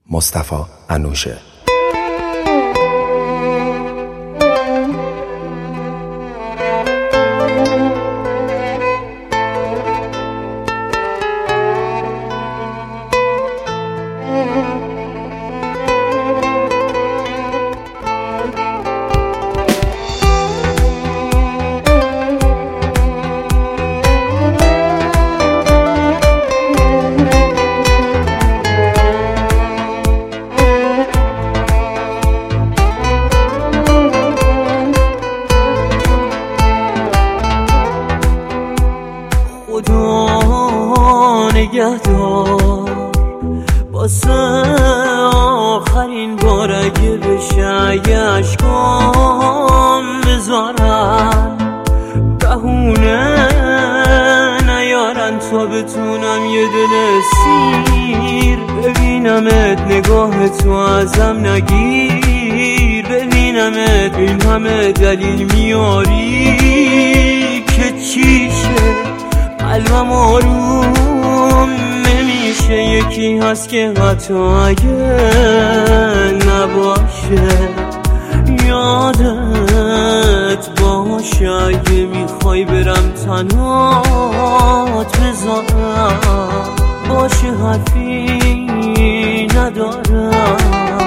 مصطفی انوشه. خدا نگهدار واسه آخرین بار اگه بشه اشکام بذارن بهونه نیارن تا بتونم یه دل سیر ببینمت نگاه تو ازم نگیر ببینمت این همه دلیل میاری که چیشه قلبم آروم نمیشه یکی هست که حتی اگه نباشه یادت باشه اگه میخوای برم تنهات بذارم باشه حرفی ندارم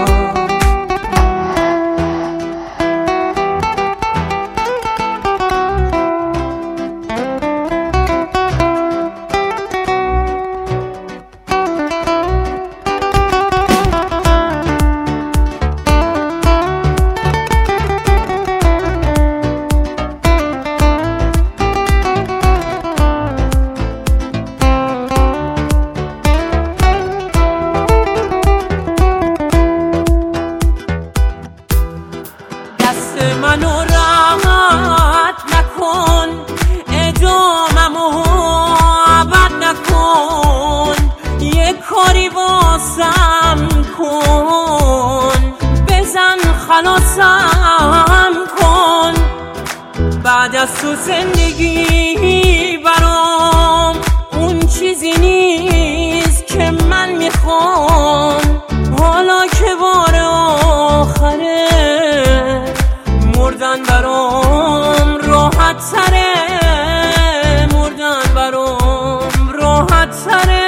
منو راحت نکن اداممو عبد نکن یه کاری واسم کن بزن خلاصم کن بعد از تو زندگی برام اون چیزی نیست که من میخوام حالا که بار آخره مردن برام راحت تره مردن برام راحت تره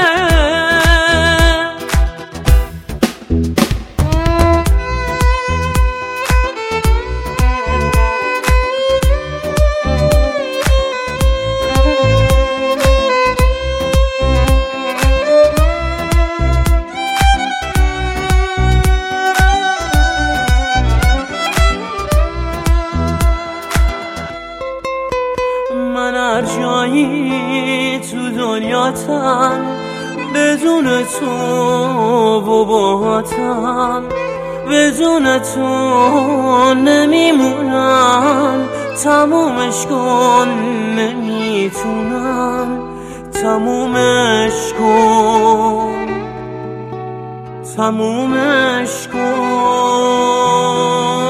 من هر جایی تو دنیاتم بدون تو و باهاتم بدون تو نمیمونم تمومش کن نمیتونم تمومش کن